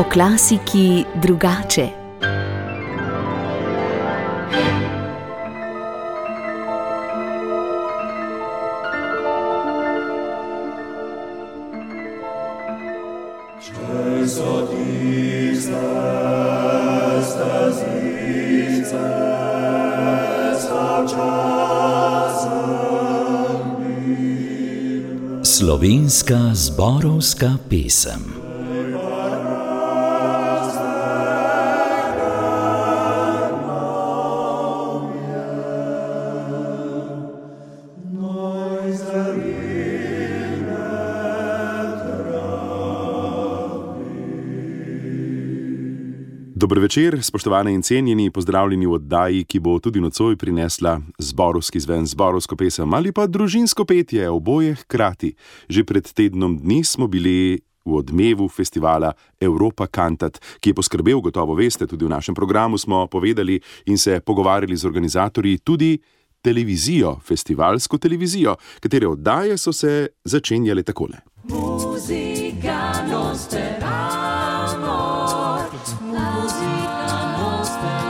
O klasiki drugače. Slovenska zborovska pesem. Dober večer, spoštovane in cenjeni, pozdravljeni v oddaji, ki bo tudi nocoj prinesla zborovski zven, zborovsko pesem ali pa družinsko petje, oboje hkrati. Že pred tednom dni smo bili v odmevu festivala Europa Cantat, ki je poskrbel, gotovo veste, tudi v našem programu smo povedali in se pogovarjali z organizatorji, tudi televizijo, festivalsko televizijo, katere oddaje so se začenjale takole. Muzika noster amor, muzika noster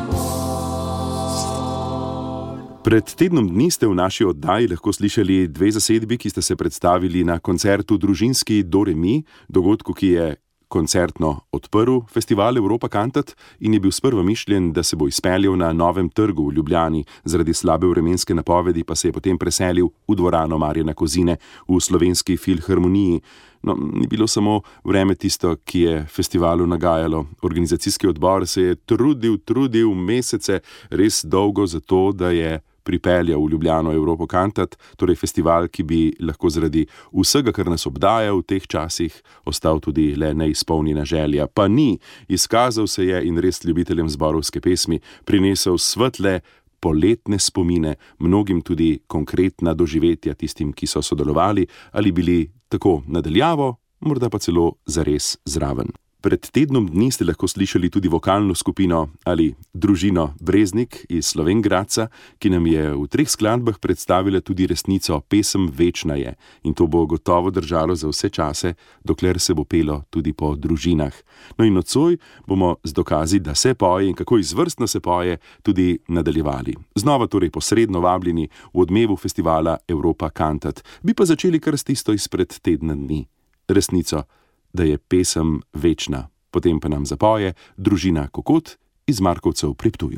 amor. Pred tednom dni ste v naši oddaji lahko slišali dve zasedbi, ki ste se predstavili na koncertu Družinski do re mi, dogodku, ki je koncertno odprl festival Europa Cantat in je bil sprva mišljen, da se bo izpeljal na Novem trgu v Ljubljani, zaradi slabe vremenske napovedi pa se je potem preselil v dvorano Marjana Kozine v Slovenski filharmoniji. No, ni bilo samo vreme tisto, ki je festivalu nagajalo. Organizacijski odbor se je trudil mesece, res dolgo za to, da je pripeljal v Ljubljano Europa Cantat, torej festival, ki bi lahko zaradi vsega, kar nas obdaja v teh časih, ostal tudi le neizpolnjena želja. Pa ni, izkazal se je in res ljubiteljem zborovske pesmi prinesel svetle poletne spomine, mnogim tudi konkretna doživetja tistim, ki so sodelovali ali bili tako nadaljavo, morda pa celo zares zraven. Pred tednom dni ste lahko slišali tudi vokalno skupino ali družino Breznik iz Slovenj Gradca, ki nam je v 3 skladbah predstavila tudi resnico, pesem Večna je. In to bo gotovo držalo za vse čase, dokler se bo pelo tudi po družinah. No in nocoj bomo z dokazi, da se poje in kako izvrstno se poje, tudi nadaljevali. Znova torej posredno vabljeni v odmevu festivala Europa Cantat. Bi pa začeli kar s tisto izpred tedna dni. Resnico, da je pesem večna. Potem pa nam zapoje družina Kokot iz Markovcev pri Ptuju.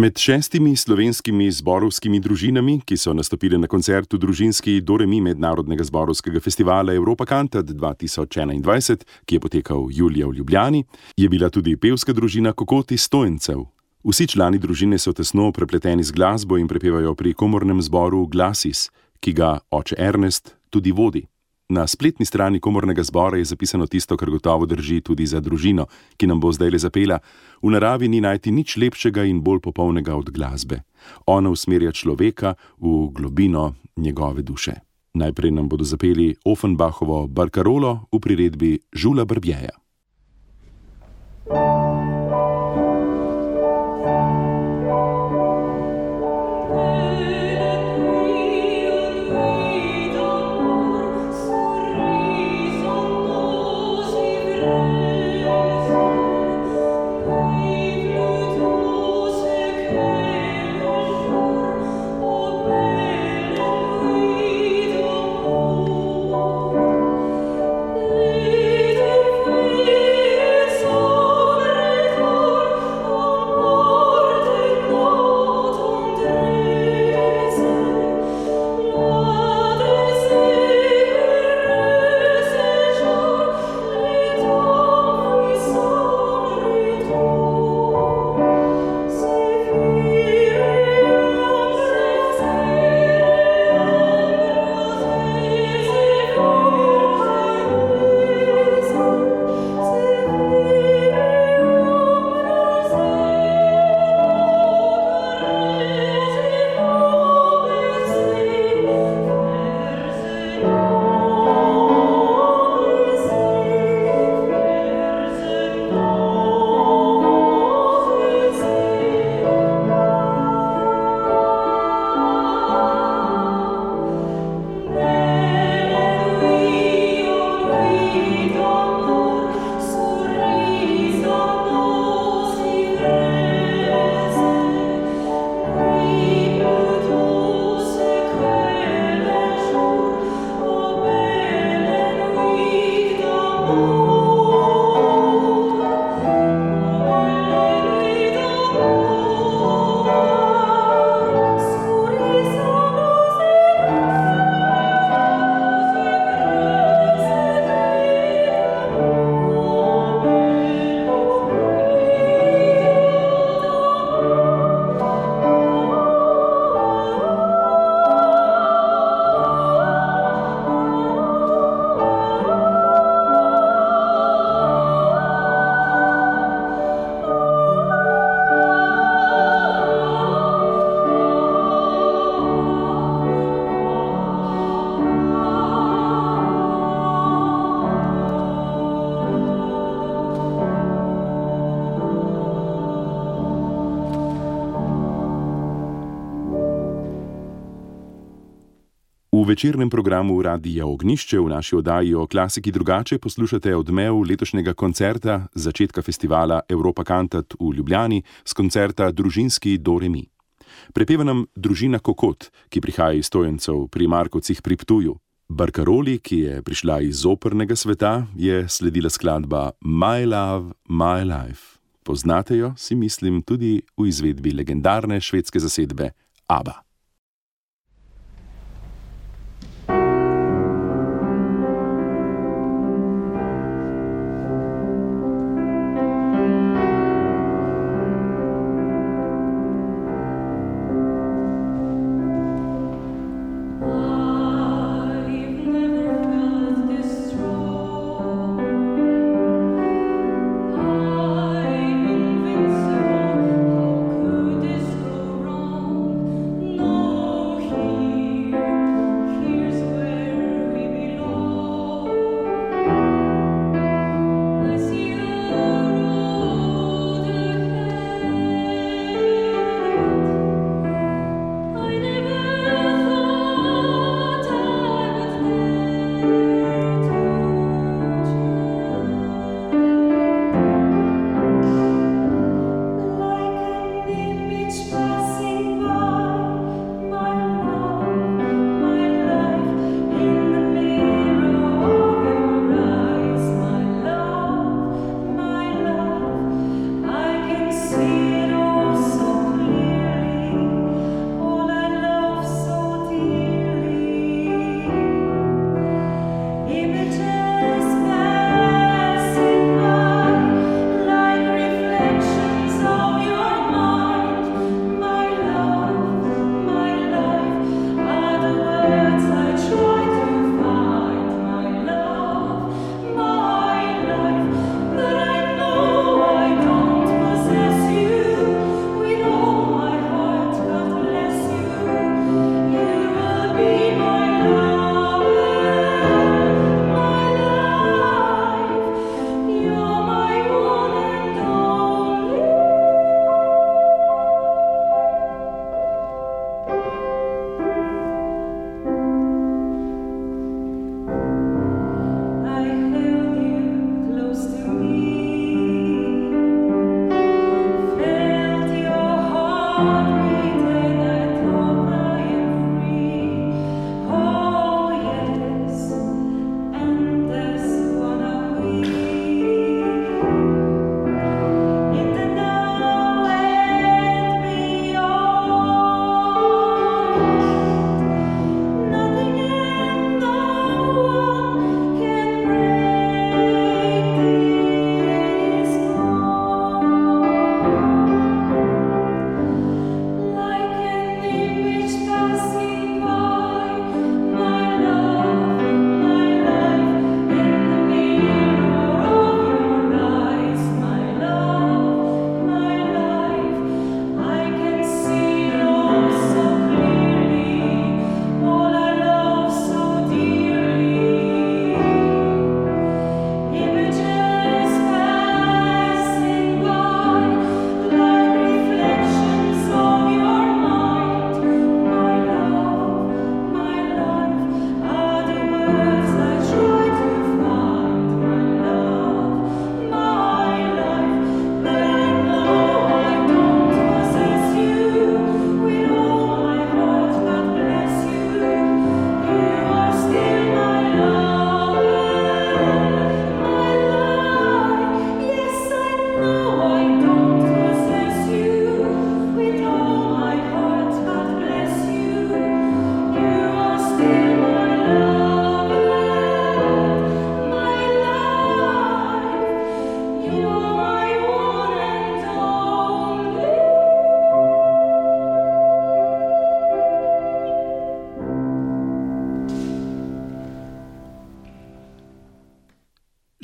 Med 6 slovenskimi zborovskimi družinami, ki so nastopile na koncertu družinski do re mi Mednarodnega zborovskega festivala Europa Cantat 2021, ki je potekal julija v Ljubljani, je bila tudi pevska družina Kokot iz Stojencev. Vsi člani družine so tesno prepleteni z glasbo in prepevajo pri komornem zboru Glasis, ki ga oče Ernest tudi vodi. Na spletni strani komornega zbora je zapisano tisto, kar gotovo drži tudi za družino, ki nam bo zdajle zapela: v naravi ni najti nič lepšega in bolj popolnega od glasbe. Ona usmerja človeka v globino njegove duše. Najprej nam bodo zapeli Offenbachovo Barkarolo v priredbi Žula Brbjeja. V večernem programu Radia Ognjišče v naši oddaji o klasiki drugače poslušate odmev letošnjega koncerta z začetka festivala Europa Cantat v Ljubljani s koncerta družinski do re mi. Prepeva nam družina Kokot, ki prihaja iz Stojencev pri Markovcih pri Ptuju. Barkaroli, ki je prišla iz opernega sveta, je sledila skladba My Love, My Life. Poznate jo, si mislim, tudi v izvedbi legendarne švedske zasedbe ABBA. No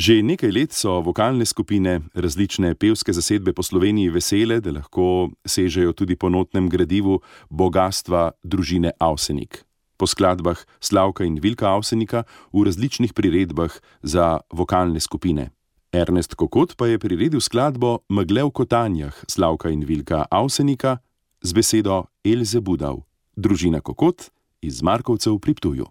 Že nekaj let so vokalne skupine, različne pevske zasedbe po Sloveniji vesele, da lahko sežejo tudi po notnem gradivu bogastva družine Avsenik. Po skladbah Slavka in Vilka Avsenika v različnih priredbah za vokalne skupine. Ernest Kokot pa je priredil skladbo Megle v kotanjah Slavka in Vilka Avsenika z besedo Elze Budav, družina Kokot iz Markovcev pri Ptuju.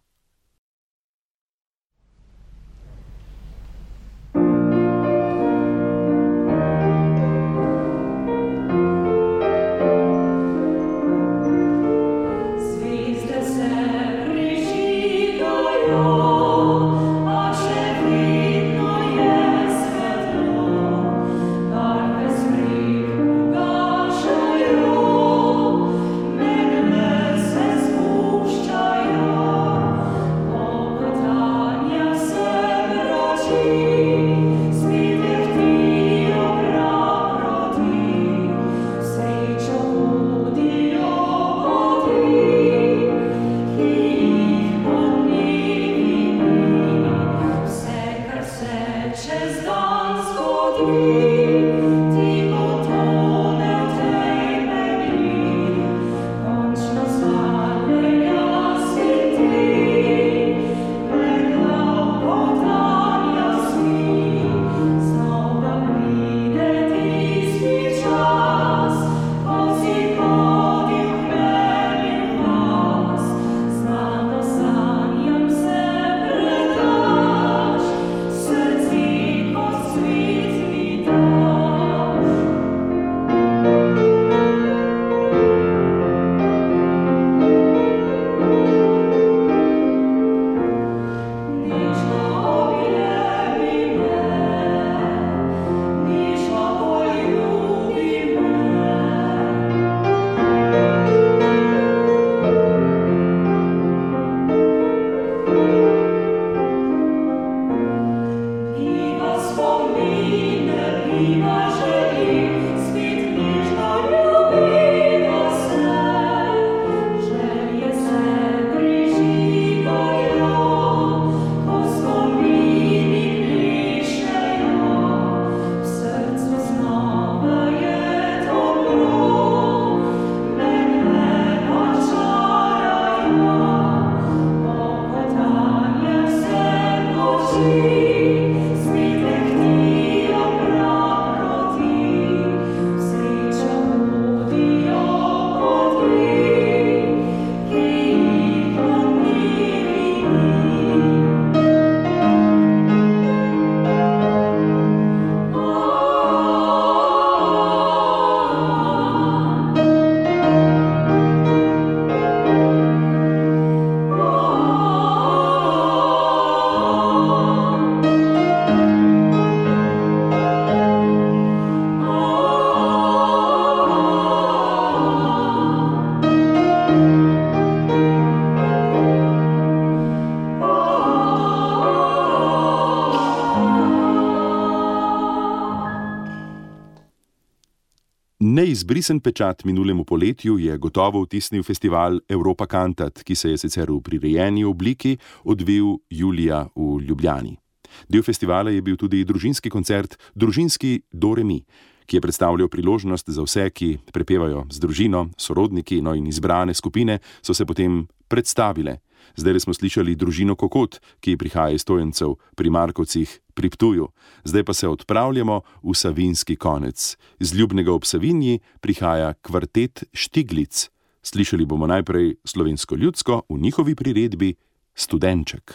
Neizbrisen pečat minulemu poletju je gotovo vtisnil festival Europa Cantat, ki se je sicer v prirejeni obliki odvil julija v Ljubljani. Del festivala je bil tudi družinski koncert Družinski do re mi, ki je predstavljal priložnost za vse, ki prepevajo z družino, sorodniki, no in izbrane skupine so se potem predstavile. Zdaj smo slišali družino Kokot, ki prihaja iz Tojencev pri Markovcih pri Ptuju. Zdaj pa se odpravljamo v savinjski konec. Z Ljubnega ob Savinji prihaja kvartet Štiglic. Slišali bomo najprej slovensko ljudsko v njihovi priredbi Studenček.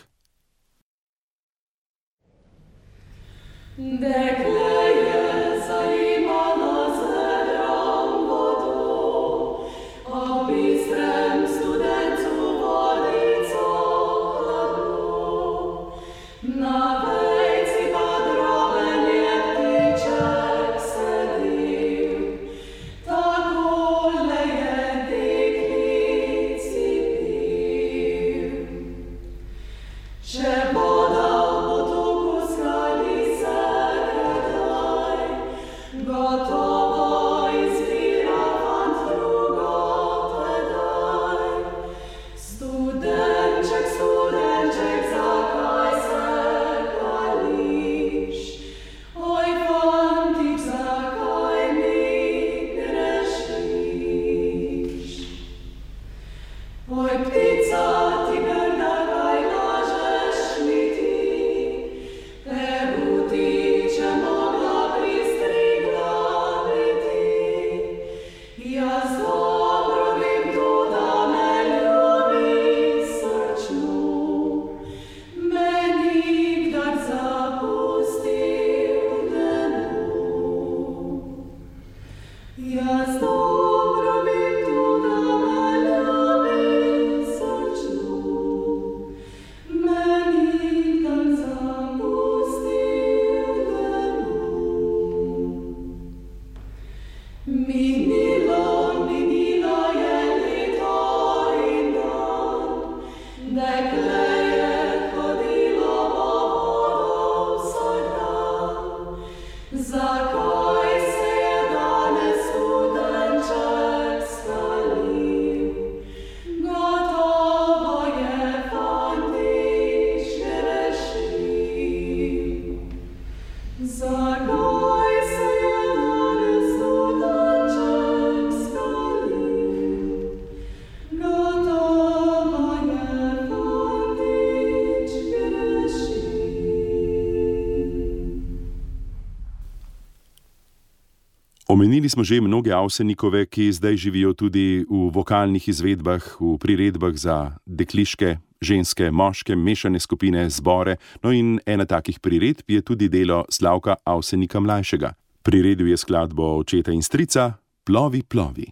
Omenili smo že mnoge Avsenikove, ki zdaj živijo tudi v vokalnih izvedbah, v priredbah za dekliške, ženske, moške, mešane skupine, zbore. No in ena takih priredb je tudi delo Slavka Avsenika mlajšega. Priredil je skladbo Očeta in strica Plovi, plovi.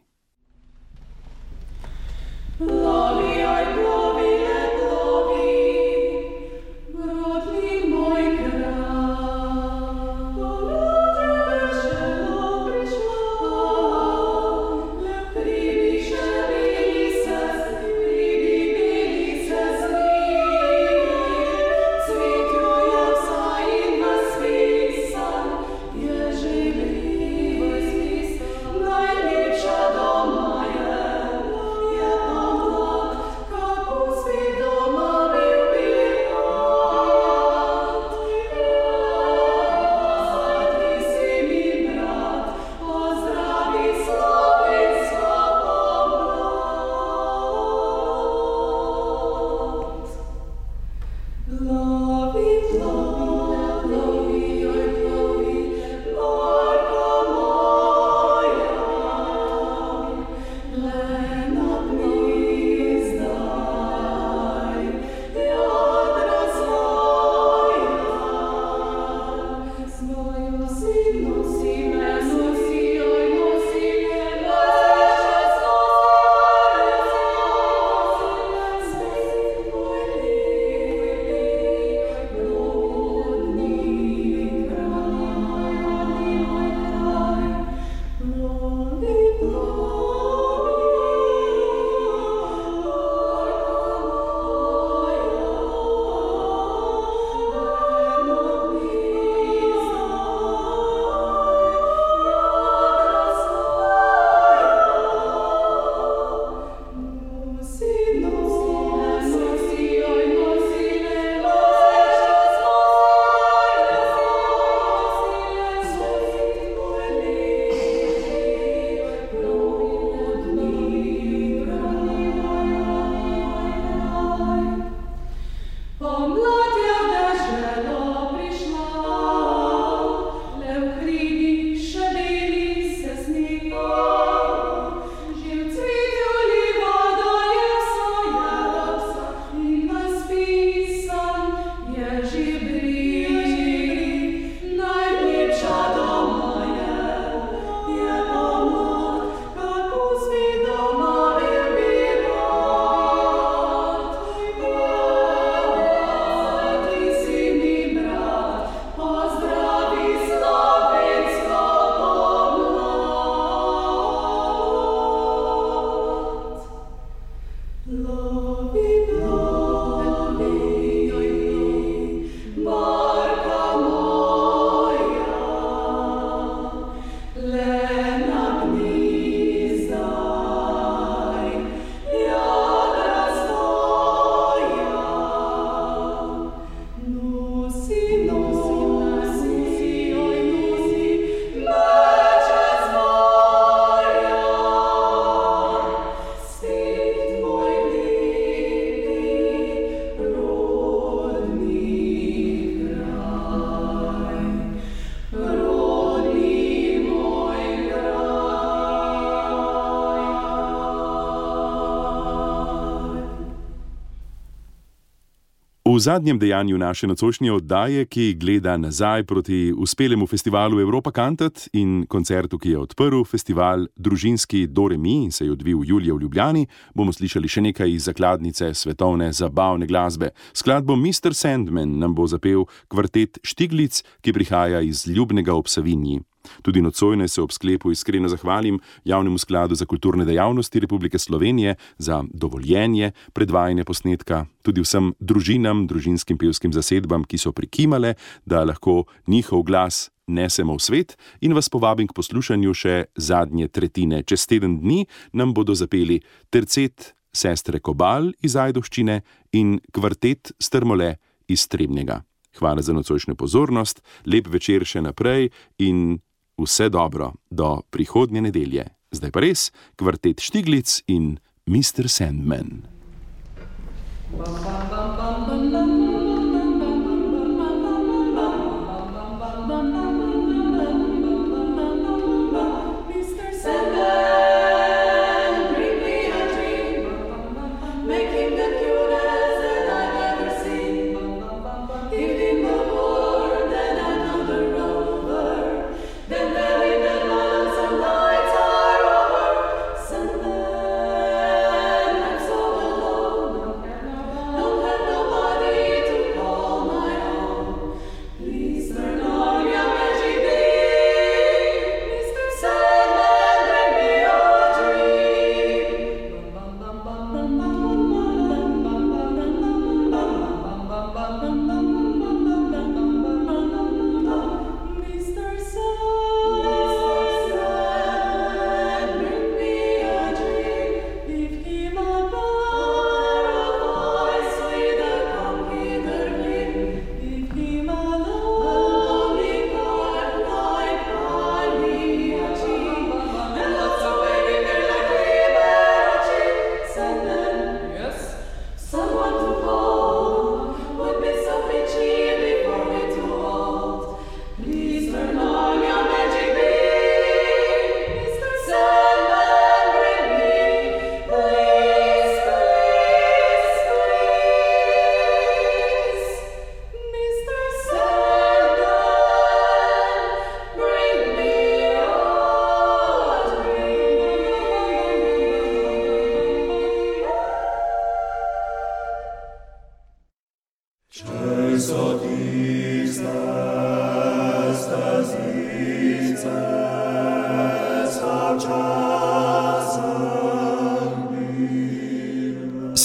V zadnjem dejanju naše nocojšnje oddaje, ki gleda nazaj proti uspelemu festivalu Europa Cantat in koncertu, ki je odprl festival družinski Do Re Mi in se je odvil julija v Ljubljani, bomo slišali še nekaj iz zakladnice svetovne zabavne glasbe. Skladbo Mr. Sandman nam bo zapel kvartet Štiglic, ki prihaja iz Ljubnega ob Savinji. Tudi nocojne se ob sklepu iskreno zahvalim Javnemu skladu za kulturne dejavnosti Republike Slovenije za dovoljenje predvajanja posnetka, tudi vsem družinam, družinskim pevskim zasedbam, ki so prikimale, da lahko njihov glas nesemo v svet, in vas povabim k poslušanju še zadnje tretjine. Čez teden dni nam bodo zapeli tercet Sestre Kobal iz Ajdovščine in kvartet Strmole iz Trebnjega. Hvala za nocojšnjo pozornost, lep večer še naprej in vse dobro do prihodnje nedelje. Zdaj pa res kvartet Štiglic in Mr. Sandman.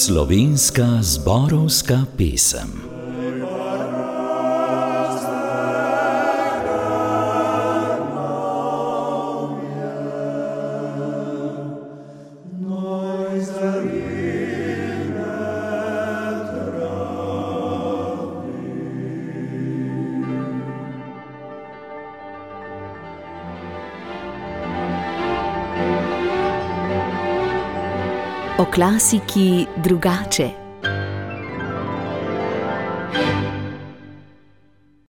Slovenska zborovska pesem. O klasiki drugače.